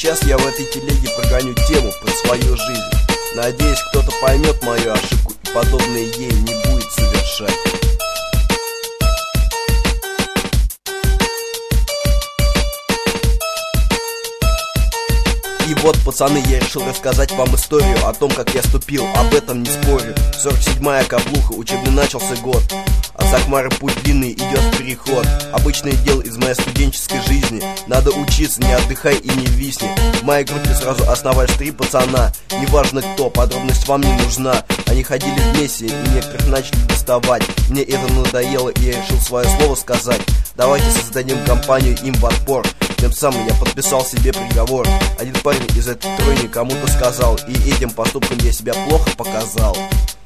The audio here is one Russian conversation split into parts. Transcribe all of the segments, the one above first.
Сейчас я в этой телеге прогоню тему про свою жизнь. Надеюсь, кто-то поймет мою ошибку и подобное ей не будет совершать. И вот, пацаны, я решил рассказать вам историю о том, как я ступил, об этом не спорю. 47-я каблуха, учебный начался год. От Сакмара путь длинный, идет в переход. Обычное дело из моей студенческой жизни. Надо учиться, не отдыхай и не висни. В моей группе сразу основались 3 пацана. Неважно кто, подробность вам не нужна. Они ходили вместе и некоторых начали доставать. Мне это надоело, и я решил свое слово сказать. Давайте создадим компанию им в отпор. Тем самым я подписал себе приговор. Один парень из этой тройни кому-то сказал, и этим поступком я себя плохо показал.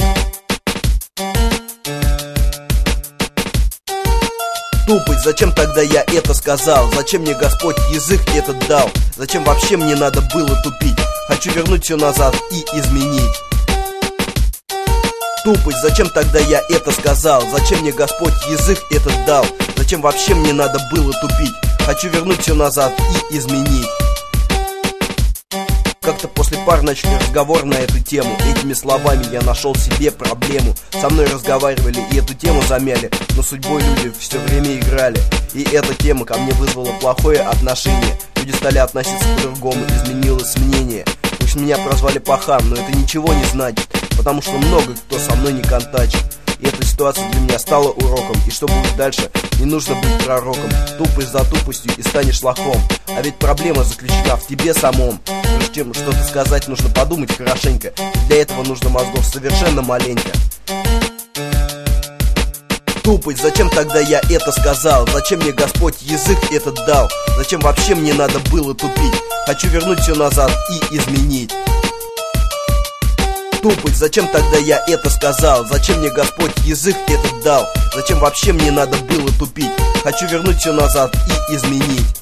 Тупость, зачем тогда я это сказал? Зачем мне Господь язык этот дал? Зачем вообще мне надо было тупить? Хочу вернуть все назад и изменить. Тупость, зачем тогда я это сказал? Зачем мне Господь язык этот дал? Зачем вообще мне надо было тупить? Хочу вернуть все назад и изменить. Как-то после пар начали разговор на эту тему. Этими словами я нашел себе проблему. Со мной разговаривали и эту тему замяли, но судьбой люди все время играли. И эта тема ко мне вызвала плохое отношение. Люди стали относиться по-другому, изменилось мнение. Пусть меня прозвали пахан, но это ничего не значит, потому что много кто со мной не контачит. И эта ситуация для меня стала уроком. И что будет дальше, не нужно быть пророком. Тупость за тупостью и станешь лохом. А ведь проблема заключена в тебе самом. Прежде чем что-то сказать, нужно подумать хорошенько. И для этого нужно мозгов совершенно маленько. Тупость, зачем тогда я это сказал? Зачем мне Господь язык этот дал? Зачем вообще мне надо было тупить? Хочу вернуть все назад и изменить. Тупость, зачем тогда я это сказал? Зачем мне Господь язык этот дал? Зачем вообще мне надо было тупить? Хочу вернуть все назад и изменить.